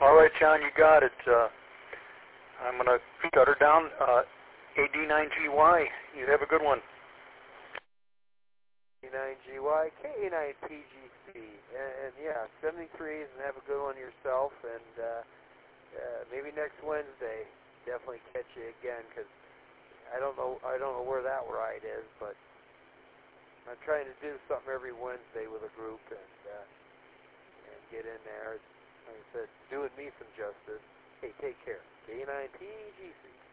All right, John, you got it. I'm going to shut her down. AD9GY, you have a good one. AD9GY, K9PGC. And yeah, 73s, and have a good one yourself. And maybe next Wednesday, definitely catch you again, because I don't know where that ride is, but I'm trying to do something every Wednesday with a group and get in there. Like I said, doing me some justice. Hey, take care. K9PGC.